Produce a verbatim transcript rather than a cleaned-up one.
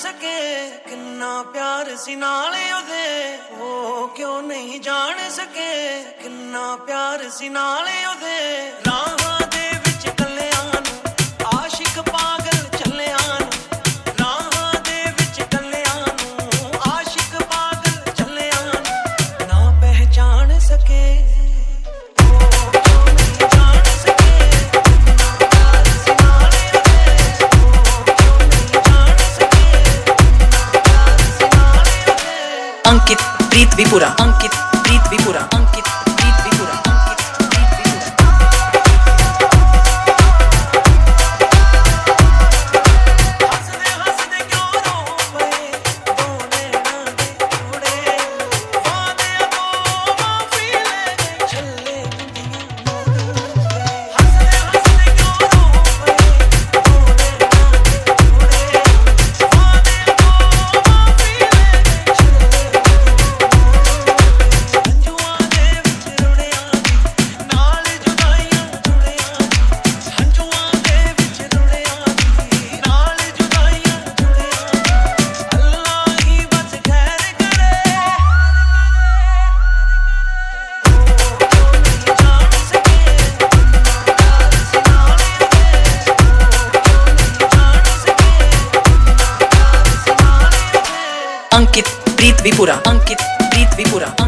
सके किन्ना प्यार सी नाले ओदे ओ क्यों नहीं जान सके किन्ना प्यार सी नाले ओदे राहां दे विच कल्लियां नूं आशिक पागल चलियां नूं राहां दे विच कल्लियां नूं आशिक पागल चलियां नूं ना पहचान सके अंकित प्रीत विपुरा अंकित प्रीत विपुरा अंकित प्रीत विपुरा अंकित प्रीत विपुरा हंसदे हंसदे क्यों रो पए दो नैना दे जोड़े वादे को माफी ले गए छल्ले दुनिया हंसदे हंसदे क्यों रो पए दो नैना दे जोड़े वादे को माफी ले गए छल्ले अंकित प्रीत विपुरा अंकित प्रीत विपुरा।